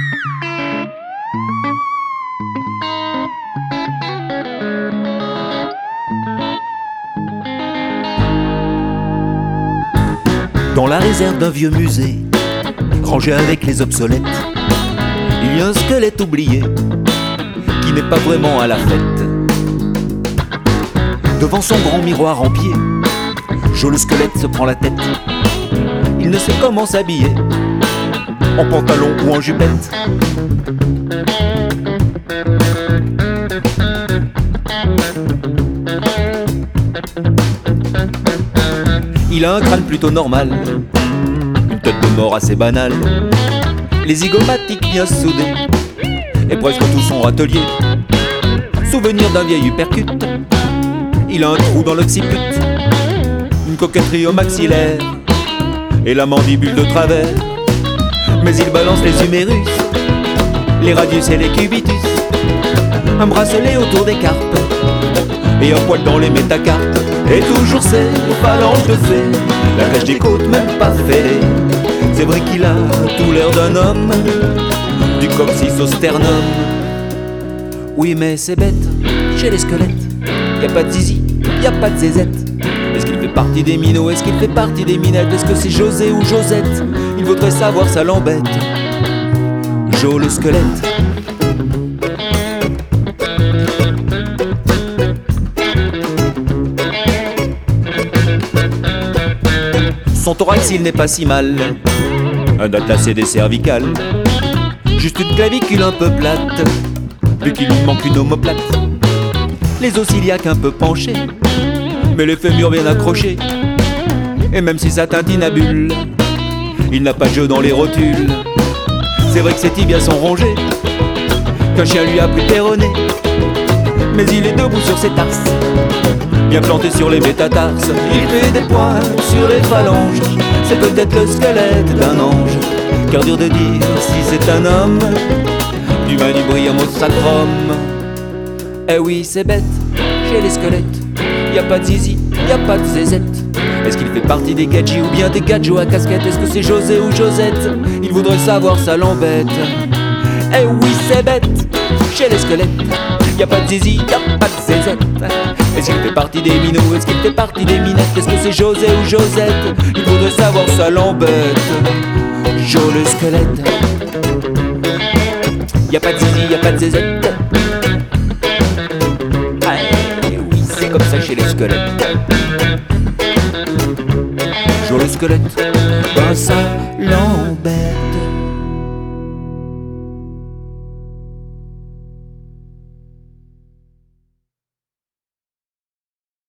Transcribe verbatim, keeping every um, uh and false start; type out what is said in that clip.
Dans la réserve d'un vieux musée, rangé avec les obsolètes, il y a un squelette oublié qui n'est pas vraiment à la fête. Devant son grand miroir en pied, Jo le squelette se prend la tête. Il ne sait comment s'habiller, en pantalon ou en jupette. Il a un crâne plutôt normal, une tête de mort assez banale, les zygomatiques bien soudés, et presque tout son râtelier. Souvenir d'un vieil uppercut, il a un trou dans l'occiput, une coquetterie au maxillaire, et la mandibule de travers. Mais il balance les humérus, les radius et les cubitus, un bracelet autour des carpes, et un poil dans les métacarpes. Et toujours ses phalanges de fée, la cage des côtes même pas fêlée. C'est vrai qu'il a tout l'air d'un homme, du coccyx au sternum. Oui mais c'est bête, chez les squelettes, y a pas de zizi, y a pas de zézette. Est-ce qu'il fait partie des minots, est-ce qu'il fait partie des minettes? Est-ce que c'est José ou Josette? Il voudrait savoir, ça l'embête. Jo le squelette. Son thorax il n'est pas si mal, un datacé des cervicales, juste une clavicule un peu plate, vu qu'il lui manque une omoplate. Les os iliaques un peu penchés, mais les fémurs bien accrochés. Et même si ça tintinabule, il n'a pas de jeu dans les rotules. C'est vrai que ses tibias sont rongés, qu'un chien lui a plus péronné. Mais il est debout sur ses tarses, bien planté sur les métatarses. Il fait des points sur les phalanges, c'est peut-être le squelette d'un ange. Car dur de dire si c'est un homme, du manubrium au sacrum. Eh oui c'est bête, chez les squelettes, y a pas de zizi, y a pas de zézette. Est-ce qu'il fait partie des gadgets ou bien des gadgets à casquette? Est-ce que c'est José ou Josette? Il voudrait savoir, ça l'embête. Eh oui c'est bête, chez les squelettes, y a pas de zizi, y a pas de zézette. Est-ce qu'il fait partie des minots, est-ce qu'il fait partie des minettes? Est-ce que c'est José ou Josette? Il voudrait savoir, ça l'embête. Jo le squelette. Y a pas de zizi, y a pas de zézette. Ah oui, c'est comme ça chez les squelettes. Jo le squelette, ben ça l'embête.